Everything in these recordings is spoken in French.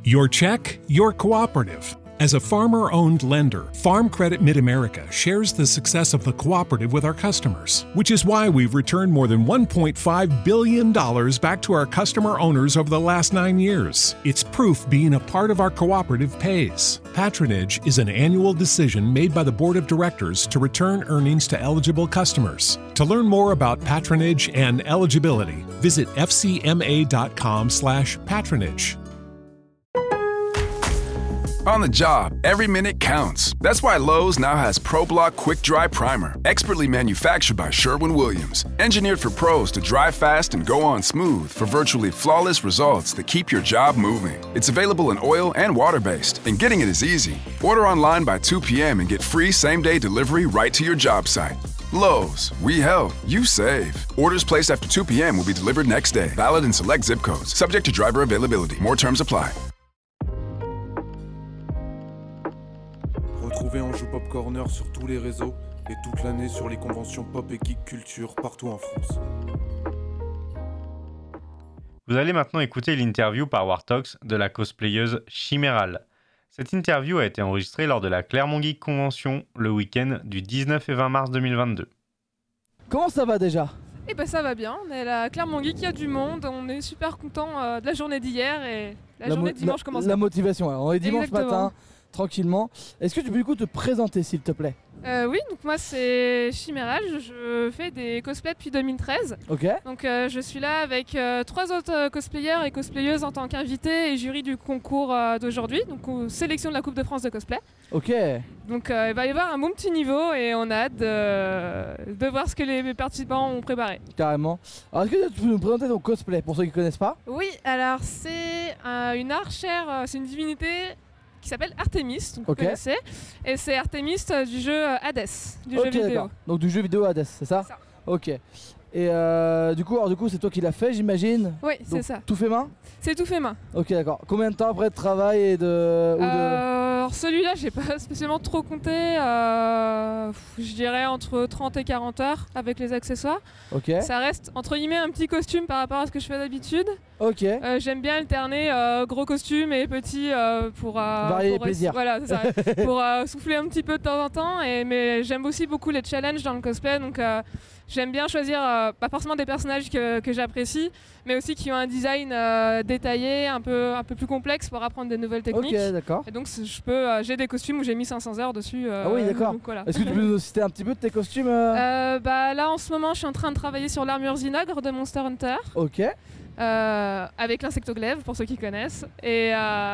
Your check, your cooperative. As a farmer-owned lender, Farm Credit Mid-America shares the success of the cooperative with our customers, which is why we've returned more than $1.5 billion back to our customer owners over the last 9 years. It's proof being a part of our cooperative pays. Patronage is an annual decision made by the Board of Directors to return earnings to eligible customers. To learn more about patronage and eligibility, visit fcma.com/patronage. On the job, every minute counts. That's why Lowe's now has ProBlock Quick Dry Primer, expertly manufactured by Sherwin-Williams. Engineered for pros to dry fast and go on smooth for virtually flawless results that keep your job moving. It's available in oil and water-based, and getting it is easy. Order online by 2 p.m. and get free same-day delivery right to your job site. Lowe's, we help, you save. Orders placed after 2 p.m. will be delivered next day. Valid in select zip codes. Subject to driver availability. More terms apply. Retrouvez Anjou Pop Corner sur tous les réseaux et toute l'année sur les conventions pop et geek culture partout en France. Vous allez maintenant écouter l'interview par Wartox de la cosplayeuse Chiméral. Cette interview a été enregistrée lors de la Clermont Geek Convention le week-end du 19 et 20 mars 2022. Comment ça va déjà ? Eh ben ça va bien, on est à la Clermont Geek, il y a du monde, on est super content de la journée d'hier et la journée de dimanche commence. La motivation, on est dimanche Exactement. matin. Tranquillement. Est-ce que tu peux du coup te présenter s'il te plaît ? Oui, donc moi c'est Chiméral, je fais des cosplays depuis 2013. Ok. Donc je suis là avec 3 autres cosplayers et cosplayeuses en tant qu'invités et jury du concours d'aujourd'hui, donc sélection de la Coupe de France de cosplay. Ok. Donc il va y avoir un bon petit niveau et on a hâte de voir ce que les participants ont préparé. Carrément. Alors est-ce que tu peux nous présenter ton cosplay pour ceux qui ne connaissent pas ? Oui, alors c'est une archère, c'est une divinité qui s'appelle Artemis, donc Ok. vous connaissez, et c'est Artemis du jeu Hades, du jeu vidéo. D'accord. Donc du jeu vidéo Hades, c'est ça ? C'est ça. Ok. Et du coup c'est toi qui l'as fait, j'imagine ? Oui, c'est Donc, ça. tout fait main ? C'est tout fait main. Ok, d'accord. Combien de temps après de travail et de... Alors celui-là, j'ai pas spécialement trop compté. Je dirais entre 30 et 40 heures avec les accessoires. Ok. Ça reste entre guillemets un petit costume par rapport à ce que je fais d'habitude. Ok. J'aime bien alterner gros costume et petit pour varier les plaisirs. Voilà, c'est ça. Pour souffler un petit peu de temps en temps. Mais j'aime aussi beaucoup les challenges dans le cosplay. Donc j'aime bien choisir pas forcément des personnages que j'apprécie, mais aussi qui ont un design détaillé, un peu plus complexe pour apprendre des nouvelles techniques. Ok, d'accord. Et donc j'ai des costumes où j'ai mis 500 heures dessus. Ah oui, d'accord. Donc, voilà. Est-ce que tu peux nous citer un petit peu de tes costumes Là en ce moment je suis en train de travailler sur l'armure Zinogre de Monster Hunter. Ok. Avec l'insectoglaive pour ceux qui connaissent. Et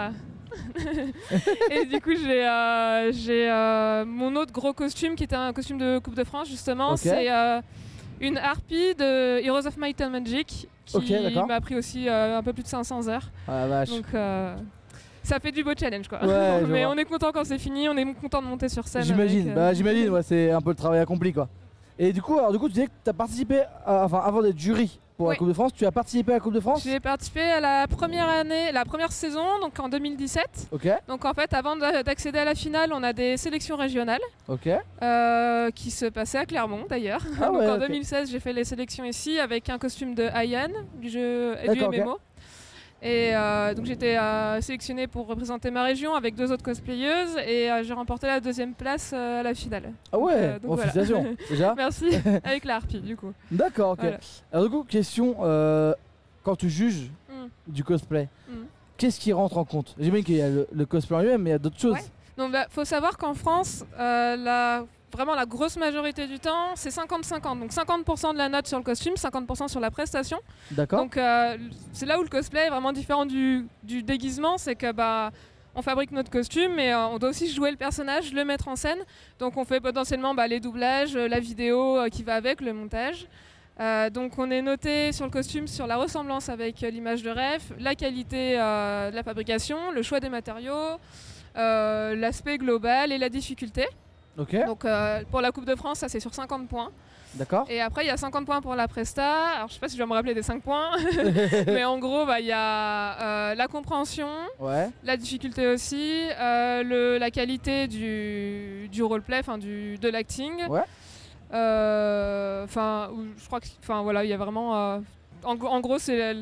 et du coup j'ai mon autre gros costume qui était un costume de Coupe de France justement. Ok. C'est une harpie de Heroes of Might and Magic qui Ok, m'a pris aussi un peu plus de 500 heures. Ah la vache. Donc ça fait du beau challenge quoi. Ouais, je Mais vois. on est content quand c'est fini, on est content de monter sur scène. J'imagine, avec, j'imagine, ouais, c'est un peu le travail accompli quoi. Et du coup, tu disais que tu as participé, avant d'être jury pour la Oui. Coupe de France, tu as participé à la Coupe de France ? J'ai participé à la première saison, donc en 2017. Ok, Donc en fait, avant d'accéder à la finale, on a des sélections régionales ok. qui se passaient à Clermont d'ailleurs. Ah donc ouais, en ok. 2016, j'ai fait les sélections ici avec un costume de Ayan du jeu et du D'accord, ok. MMO. Et donc j'étais sélectionnée pour représenter ma région avec 2 autres cosplayeuses et j'ai remporté la 2e place à la finale. Ah ouais, donc voilà. félicitations déjà. Merci, avec la harpie du coup. D'accord, ok. Voilà. Alors du coup, question, quand tu juges Mm. du cosplay, Mm. qu'est-ce qui rentre en compte ? J'imagine qu'il y a le cosplay en lui-même, mais il y a d'autres choses. Ouais. Donc faut savoir qu'en France, vraiment la grosse majorité du temps, c'est 50-50. Donc 50% de la note sur le costume, 50% sur la prestation. D'accord. Donc c'est là où le cosplay est vraiment différent du déguisement, c'est que on fabrique notre costume, mais on doit aussi jouer le personnage, le mettre en scène. Donc on fait potentiellement les doublages, la vidéo qui va avec, le montage. Donc on est noté sur le costume sur la ressemblance avec l'image de ref, la qualité de la fabrication, le choix des matériaux, l'aspect global et la difficulté. Ok, Donc pour la Coupe de France, ça c'est sur 50 points. d'accord. Et après, il y a 50 points pour la presta. Alors, je sais pas si je vais me rappeler des 5 points. Mais en gros, il y a la compréhension, Ouais, la difficulté aussi, la qualité du roleplay, de l'acting. ouais. Je crois que, voilà, il y a vraiment... en gros, c'est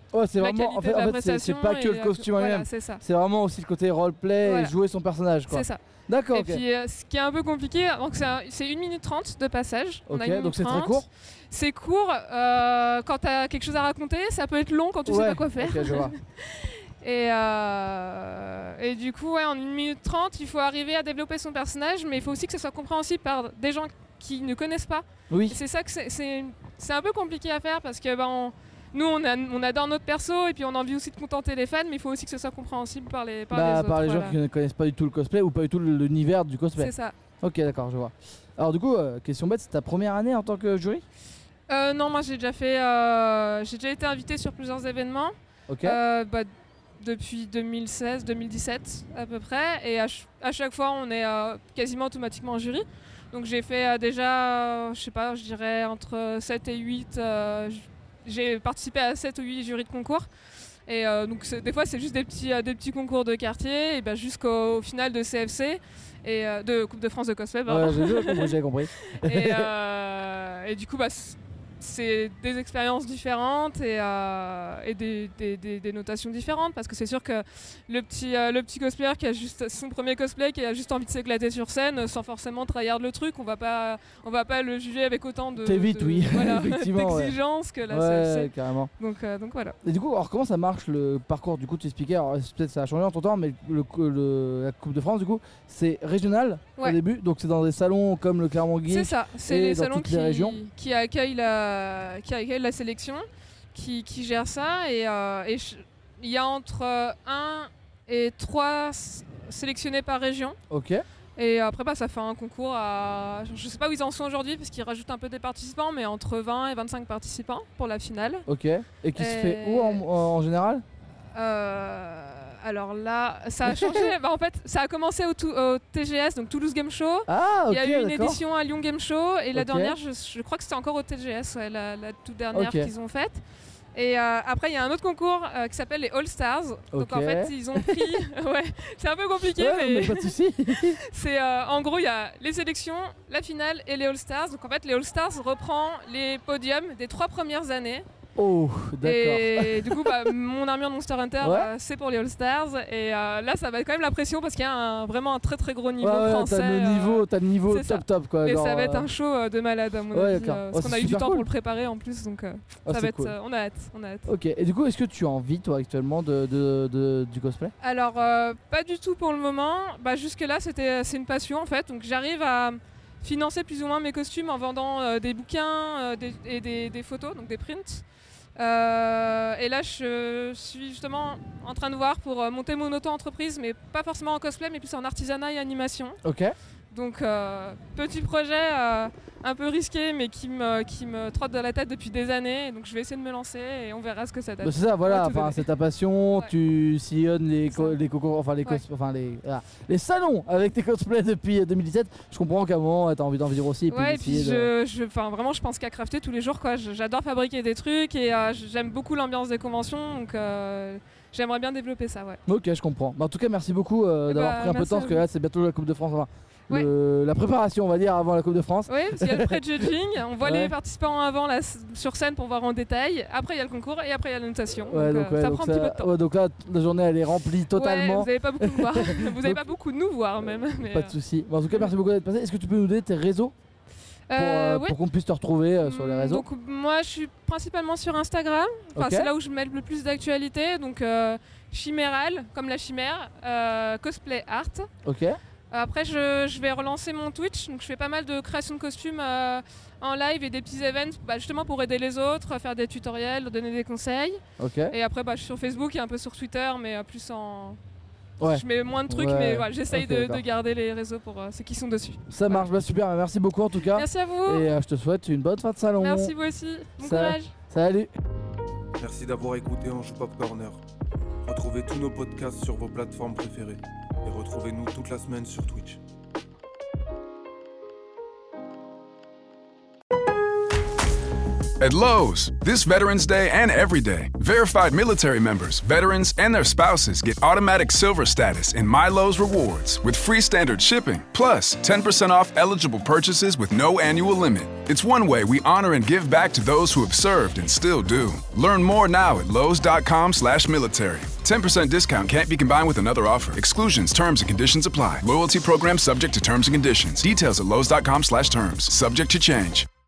Ouais, c'est la vraiment. qualité de la c'est prestation. pas que et, le costume en voilà, lui-même. c'est ça. C'est vraiment aussi le côté roleplay Voilà. et jouer son personnage, quoi. C'est ça. D'accord, Et ok. puis ce qui est un peu compliqué, donc c'est 1 minute 30 de passage. On a 1 Ok, minute donc c'est très 30. court. C'est court quand t'as quelque chose à raconter, ça peut être long quand tu sais pas quoi faire. Ok, je vois. Et du coup, ouais, en 1 minute 30, il faut arriver à développer son personnage, mais il faut aussi que ce soit compréhensible par des gens qui ne connaissent pas. Oui. Et c'est ça que c'est un peu compliqué à faire parce que nous, on adore notre perso et puis on a envie aussi de contenter les fans, mais il faut aussi que ce soit compréhensible par les autres. Par les gens voilà. qui ne connaissent pas du tout le cosplay ou pas du tout l'univers du cosplay. C'est ça. Ok, d'accord, je vois. Alors, du coup, question bête, c'est ta première année en tant que jury? Non, moi j'ai déjà été invitée sur plusieurs événements. Ok. Depuis 2016-2017 à peu près, et à chaque fois on est quasiment automatiquement en jury. Donc j'ai fait déjà, je sais pas, je dirais entre 7 et 8, j'ai participé à 7 ou 8 jurys de concours. Et donc des fois c'est juste des petits concours de quartier, et jusqu'au final de CFC, et de Coupe de France de cosplay. Ouais, j'ai compris. Et du coup, c'est des expériences différentes et des notations différentes, parce que c'est sûr que le petit cosplayer qui a juste son premier cosplay, qui a juste envie de s'éclater sur scène sans forcément tryhard le truc, on va pas le juger avec autant de effectivement, d'exigence que la ouais, CFC. carrément. Donc voilà. Et du coup, alors comment ça marche le parcours? Du coup, tu expliquais, alors peut-être ça a changé en ton temps, mais la Coupe de France, du coup, c'est régional au début, donc c'est dans des salons comme le Clermont Geek. C'est ça, c'est et les dans salons toutes les régions. qui accueillent la sélection, qui gère ça, et il y a entre 1 et 3 sélectionnés par région. Ok. Et après, ça fait un concours à... Je sais pas où ils en sont aujourd'hui, parce qu'ils rajoutent un peu des participants, mais entre 20 et 25 participants pour la finale. Ok. Et qui se fait où en général? Alors là, ça a changé. En fait, ça a commencé au TGS, donc Toulouse Game Show. Ah, ok, il y a eu une d'accord. édition à Lyon Game Show, et la Ok. dernière, je crois que c'était encore au TGS, ouais, la toute dernière Ok. qu'ils ont faite. Et après, il y a un autre concours qui s'appelle les All Stars. Donc Ok. en fait, ils ont pris. Ouais, c'est un peu compliqué, Ouais, mais pas de soucis. c'est en gros, il y a les sélections, la finale et les All Stars. Donc en fait, les All Stars reprend les podiums des 3 premières années. Oh, d'accord. Et du coup, mon armure Monster Hunter, Ouais. c'est pour les All Stars. Et là, ça va être quand même la pression parce qu'il y a vraiment un très très gros niveau Ouais, français. t'as le niveau c'est ça. top quoi. Et genre, ça va être un show de malade à mon Ouais, avis. d'accord. Parce Oh, qu'on a c'est eu du super temps cool. pour le préparer en plus. Donc Ah, ça c'est va être. cool. On a hâte. Ok, et du coup, est-ce que tu en vis toi actuellement du cosplay? Alors, pas du tout pour le moment. Jusque-là, c'est une passion en fait. Donc j'arrive à financer plus ou moins mes costumes en vendant des bouquins et des photos, donc des prints. Et là, je suis justement en train de voir pour monter mon auto-entreprise, mais pas forcément en cosplay, mais plus en artisanat et animation. Ok. Donc, petit projet un peu risqué, mais qui me trotte dans la tête depuis des années. Donc, je vais essayer de me lancer et on verra ce que ça donne. Bah, c'est ça, voilà, On va tout donner. c'est ta passion, Ouais. tu sillonnes les Ça. concours, enfin les Ouais. les salons avec tes cosplays depuis 2017. Je comprends qu'à un moment, t'as envie d'en vivre aussi. Et puis Ouais, et puis d'essayer vraiment, je pense qu'à crafter tous les jours, quoi. J'adore fabriquer des trucs et j'aime beaucoup l'ambiance des conventions, donc j'aimerais bien développer ça, ouais. Ok, je comprends. Bah, en tout cas, merci beaucoup d'avoir pris un peu de merci temps, à parce que vous. là, c'est bientôt la Coupe de France. Enfin, Ouais. la préparation, on va dire, avant la Coupe de France. Oui, parce qu'il y a le pré-judging, on voit Ouais. les participants avant sur scène pour voir en détail, après il y a le concours et après il y a la notation. Ouais, donc, ça donc prend un petit peu de temps. ouais, donc là, la journée, elle est remplie Ouais, totalement. vous n'avez pas beaucoup de voir. Vous n'avez pas beaucoup de nous voir même. Mais, Pas de soucis. Bon, en tout cas, merci beaucoup d'être passé. Est-ce que tu peux nous donner tes réseaux ouais. pour qu'on puisse te retrouver sur les réseaux? Donc moi je suis principalement sur Instagram, enfin, Ok. c'est là où je mets le plus d'actualité, donc chiméral, comme la chimère, cosplay art. Ok. Après je vais relancer mon Twitch, donc je fais pas mal de création de costumes en live et des petits events justement pour aider les autres, faire des tutoriels, donner des conseils. Ok. Et après je suis sur Facebook et un peu sur Twitter, mais plus en... Ouais. Je mets moins de trucs, Ouais. mais voilà, j'essaye Ok, de d'accord. garder les réseaux pour ceux qui sont dessus. Ça marche, bah super, merci beaucoup en tout cas. Merci à vous. Et je te souhaite une bonne fin de salon. Merci vous aussi. Bon Ça- courage. Salut. Merci d'avoir écouté Anjou Pop Corner. Retrouvez tous nos podcasts sur vos plateformes préférées. Et retrouvez-nous toute la semaine sur Twitch. At Lowe's, this Veterans Day and every day, verified military members, veterans, and their spouses get automatic silver status in My Lowe's Rewards with free standard shipping, plus 10% off eligible purchases with no annual limit. It's one way we honor and give back to those who have served and still do. Learn more now at lowes.com/military. 10% discount can't be combined with another offer. Exclusions, terms, and conditions apply. Loyalty program subject to terms and conditions. Details at lowes.com/terms. Subject to change.